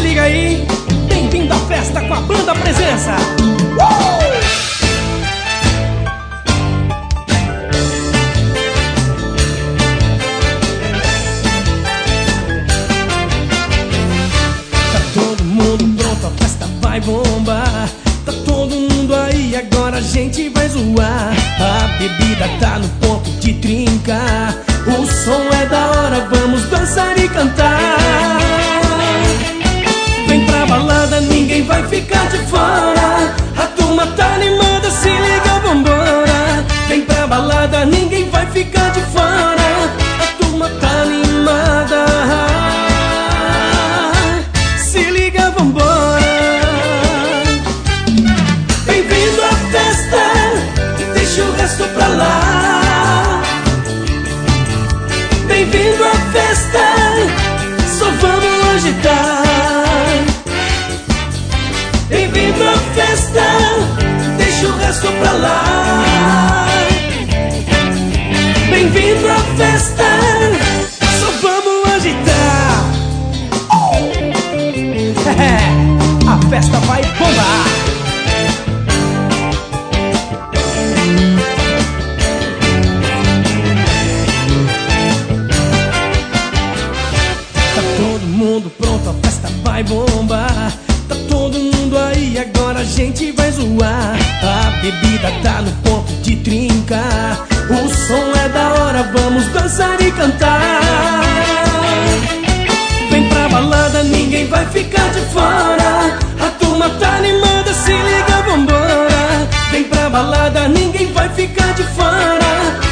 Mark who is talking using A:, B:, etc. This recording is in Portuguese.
A: liga aí. Bem-vindo à festa com a banda Presença. Tá todo mundo pronto, a festa vai bombar. Tá todo mundo aí, agora a gente vai zoar. A bebida tá no ponto de trincar. O som é da hora, vamos dançar e cantar. Vem pra balada, ninguém vai ficar de fora. A turma tá animada, se liga, vambora. Vem pra balada, ninguém vai ficar de fora. A turma tá animada, se liga, vambora. Bem-vindo à festa, deixa o resto pra lá. Bem-vindo à festa, só vamos agitar. Bem-vindo à festa, deixa o resto pra lá. Bem-vindo à festa, só vamos agitar. A festa vai bombar. Tá todo mundo pronto, a festa vai bombar. Tá todo mundo aí, agora a gente vai zoar. A bebida tá no ponto de trincar. O som é da hora, vamos dançar e cantar. Vem pra balada, ninguém vai ficar de fora. A turma tá animada, se liga, vambora. Vem pra balada, ninguém vai ficar de fora.